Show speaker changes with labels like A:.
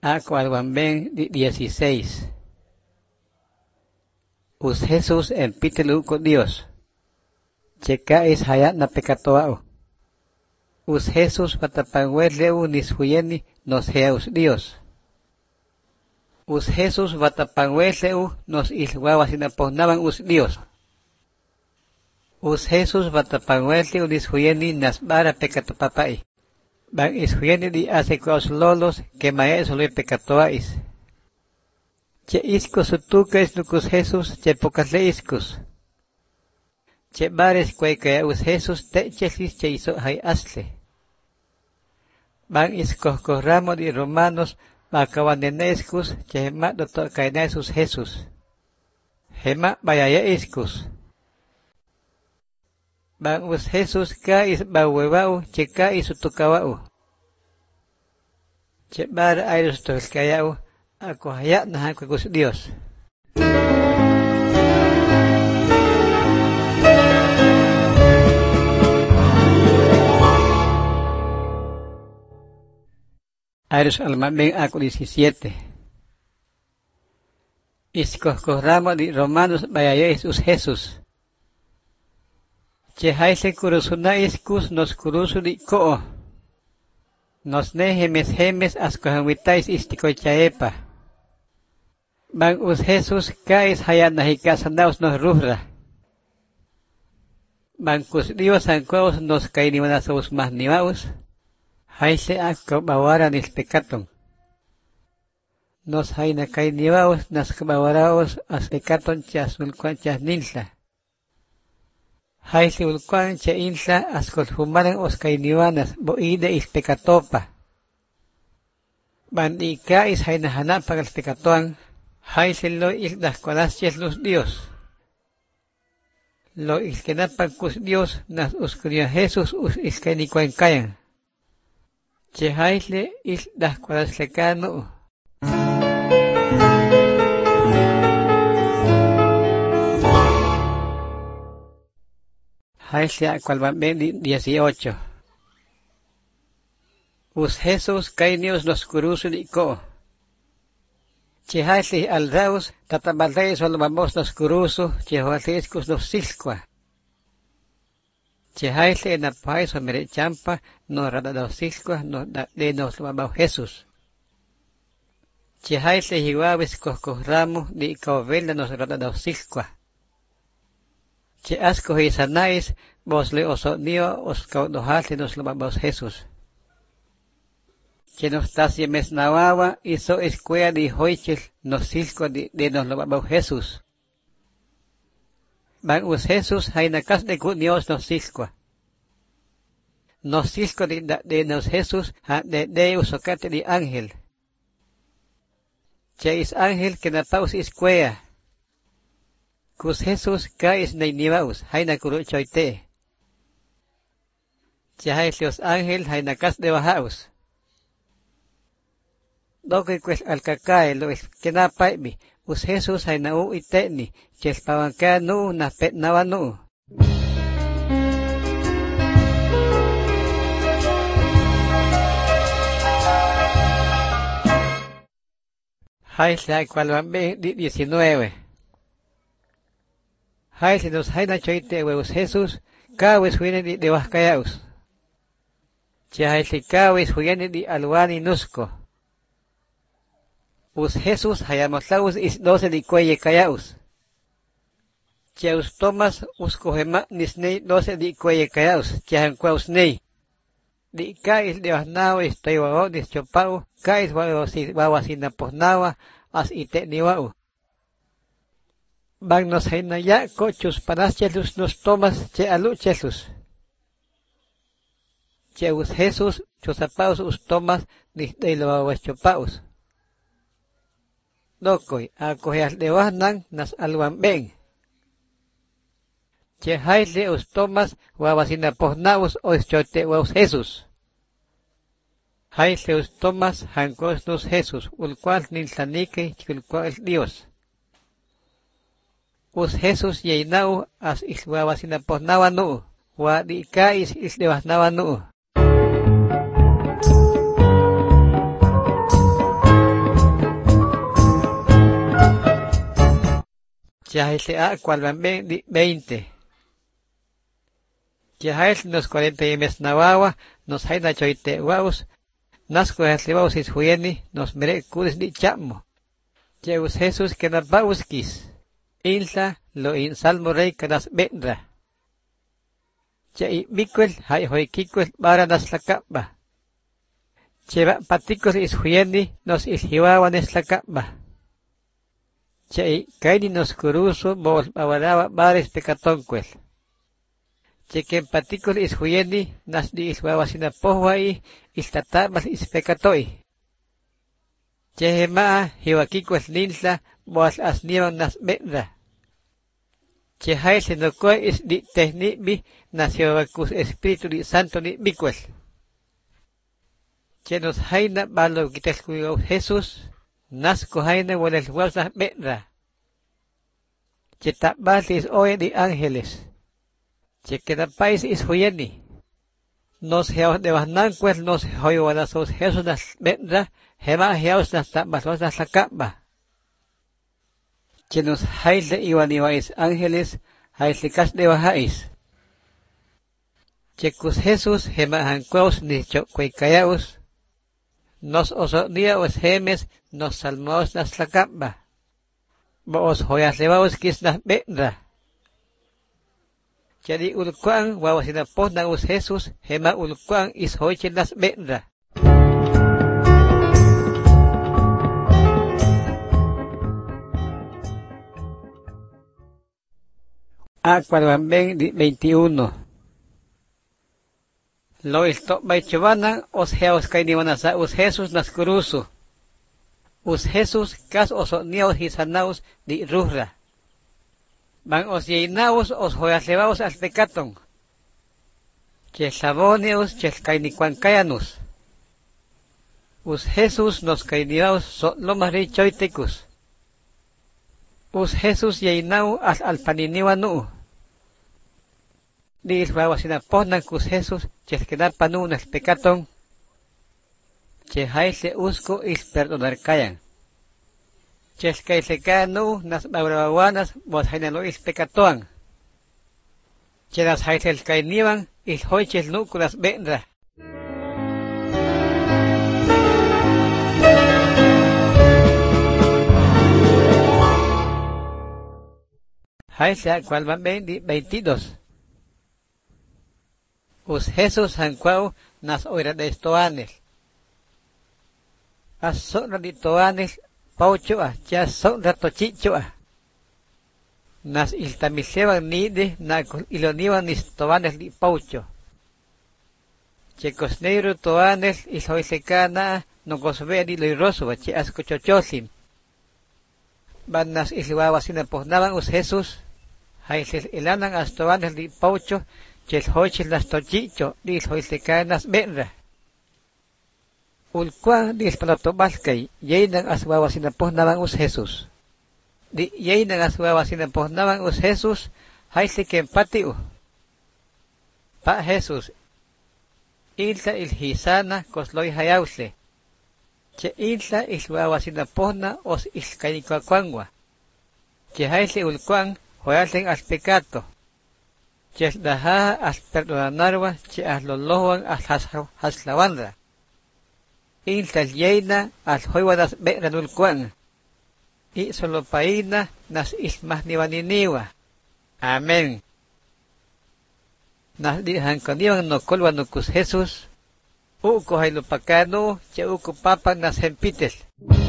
A: Acualbamben 16. Us Jesús en pitelu con Dios. Checa es hayat na pecatoao. Us Jesús vatapangueleu nishuyeni nos heus Dios. Us Jesús vatapangueleu nos ilhuawasinapognaban us Dios. Us Jesús vatapangueleu nishuyeni nasbara pecatopapai. Van ishuyeni di hace cos lolos que maes olue pecatoais. Che iscus utuques nucus Jesús che pocasle iscus. Che bares que us Jesús techesis che hizo hay asle. Van iscoscorramo di romanos bacabanenescus che hema doctor caenesus Jesús. Hema bayaya iscus. Van us Jesús ka is bawebau che ka is utukawau. Che bar airus toscayau. Aku hayat na hakus Dios. Airus almamen aku 17. Iscoscorramo di Romanos bayaya us Jesús. Che haise kurusuna iscus nos kurusu di koo. Nos ne hemes ascohawitais istiko chaepa. Bang us Jesús kais hayat nahikasanaus nos rufra. Bang kus Dios anquaus nos kainiwanasaus mahniwaus. Haise akko bawara nis pekaton. Nos haina kainiwaus nas kabawaraos as pekaton chas ulkuan chas ninsa. Haise ulkuan cha insa as kos humaran os kainiwanas bo ide is pekatopa. Bang ika is haina hanapa as pekatoan. Haise lo isdas cuadasches los Dios. Lo iskenapan kus Dios nas uscuria Jesús us iskenikuan kayan. Che haise isdas cuadaslecano. Haise acualbamben 18. Us Jesús cainius los curusu diko. Che haise al raus tatabaldeis olvamos nos curusu che hoalescus nos silqua. Che haise en apais o merechampa no radados silqua no de nos lobabau Jesús. Che haise hiwabes coscorramo di caovela nos radados silqua. Che asco hisanais vos le osonio os caudohase nos lobabau Jesús. Que nos tasie mesnawawa hizo escuela de hoichel nos silco de nos lobabau Jesús. Van us Jesús hainakas de cunios nos silco. Nos silco de nos Jesús de usocate de ángel. Che is ángel que napaus escuela. Cus Jesús caes neinivaus hainakuru choite. Che haisios ángel hainakas de bajaus. Doque pues al cacae lo es que na paibi, us Jesús hay na iteni, que es pavanca no na pet nawa no. Haise hay cualbambe 19. Haise nos hay na choite us Jesús, kawes huine de vascayaus. Che haise kawes huine de aluani nusco. Us Jesús hayamoslaus is 12 di cuelle cayaus. Cheus Thomas us cogema nisnei 12 di cuelle cayaus, chehanquaus nei. Di cais de vasnao estoy wao dis chopau, cais wawasinaposnawa as ite niwau. Bang nos hainaya cochus panaschelus nos Thomas che aluchelus. Cheus Jesús chusapaus us Thomas nisnei lo wawachopaus. Dokoi, acogeas de Wasnan nas alwamben. Che haile us Thomas wawasina posnaus o chote waus Jesús. Haile us Thomas hancos nos Jesús, ulcual nilsanike chulcual Dios. Us Jesús yeinau as is wawasina posnawa nu, wa di kais is de wasnawa nu. Chahitlea cualbamben di 20. Chahail nos 40 mes nawawa, nos haina choite waus, nasco haslibaus is huyeni, nos mere kuris di chamo. Cheus Jesús que na bauskis, inla lo in salmo rey kanas benra. Che mikwel hay hoikikwel bara nas lakaba. Cheva paticos is huyeni, nos is hiwawan es lakaba. Che kaini nos kuruso bol bawaraba bares pecatonquel. Che que paticos is huyeni, nas di is wawasina pohwai, is tatabas is pecatoi. Chehema hiwakikwes ninla boas asniwan nas benra. Chehai senokoi is di tehni bi nasiovakus espíritu di santo ni bikwes. Che nos haina balo kitaskuyo Jesús, nasco haina walel nas benra. Che tabas is oe di ángeles. Che que da pais is huyeni. Nos heos de basnanques nos hoiwanasos Jesús nas benra. Hema heos nas tabas nas lakaba. Que nos haile iwaniwais ángeles, haislikas de wahais. Que cus Jesús hema hanqueos ni choquecayaus, nos osoniaos hemes, nos salmos nas lakaba. Boos hoyas levaos kis nas benra. Que di ulquan wawasinapos na us Jesús, hema ulquan is hoiche nas benra. Aqualbamben di 21. Lo isto baichubanan os heos kainiwanasa us Jesús nas kurusu. Us Jesús kas oso niaos hisanaus di ruhra. Van os yeinaos os hoyaslevaos al pecaton. Que saboneos ches kainikuankayanus. Us Jesús nos kainiaos so lomas richoiticus. Us Jesús yeinau as alpaniniwanu. Di iswawasina ponan cus Jesús, ches que da panunas pecaton, che haise usco is perdonar kayan. Ches que se kanu nas baurawanas, vos hainalo is pecatoan. Che las haisel kainiwan, is hoiches nukulas benra. Haise cualbamben di 22. Us Jesús hanquau nas oira de estoanes. As sonra di toanes pauchoa, chas sonra tochichoa. Nas iltamiseban nide na iloniwan nis toanes di paucho. Che cosneiro toanes is hoisecana no cosvea di loirosua, che ascochochosim. Van nas isliwawasina posnaban us Jesús, haises ilanan as toanes di paucho, ches hoiches las tochicho, dis hoisecanas benra. Ulquan dis palatobalkay, yeinan as wawasinapohnaban us Jesús. Di yeinan as wawasinapohnaban us Jesús, haise ken patiu. Pa Jesús, ilta ilhisana kosloy hayausle. Che ilta is wawasinapohna os iskanikwakwangwa. Che haise ulquan, hoyasen as pecato. Ches daha as perdonarwa, che as lolohuan as haslawandra. Intal yeina as hoiwadas beranulquan. Y solo paina nas ismahniwaniniwa. Amén. Nas dihankaniwan no kolwanukus Jesús. Uko hailupakano, che uko papan nas hempites.